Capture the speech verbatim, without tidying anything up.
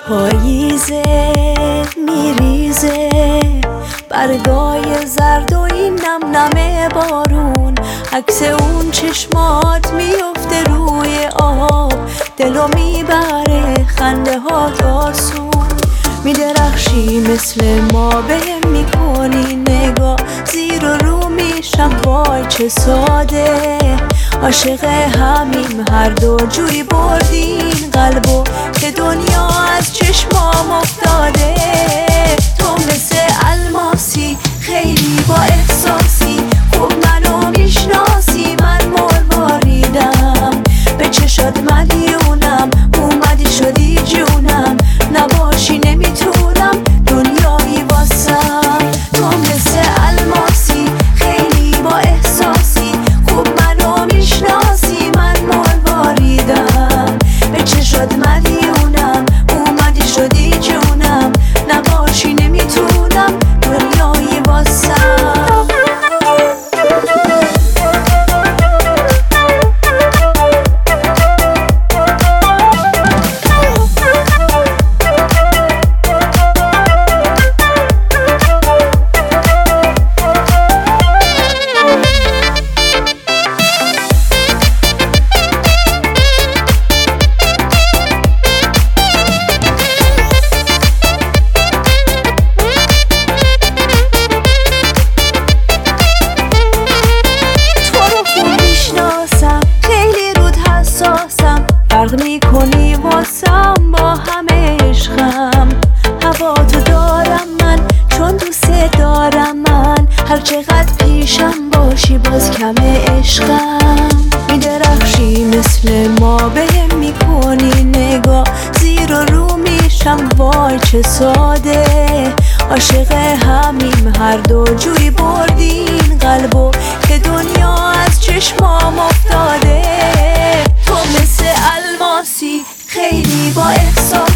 پاییزه میریزه برگای زرد و این نم نم بارون، عکس اون چشمات میفته روی آب، دلو میبره خنده هات آسون. میدرخشی مثل ما بهم میکنی نگاه، زیر و رو میشم وای چه ساده. عاشق همیم هر دو جوی بردین قلبو که دنیا از چشمام افتاده. تو مثل الماسی خیلی با احساسی، خوب منو میشناسی، من مرواریدم به چشات مدیونم، اومدی شدی جونم، نباشی نمیتونم دنیایی واسم. تو مثل الماسی خیلی با احساسی، خوب منو میشناسی، من مرواریدم به چشات مدیونم، اومدی شدی جونم، نباشی نمیتونم دنیایی واسم. فرق میکنی واسم با همه عشقم، هوا تو دارم من چون دوست دارم من، هر چقدر پیشم باشی باز کم عشقم. میدرخشی مثل ما بهم میکنی نگاه، زیر و رو میشم وای چه ساده. عاشق همیم هر دو جوی بردین قلبو که دنیا از چشمام افتاده. تو مثل الماسی خیلی با احساس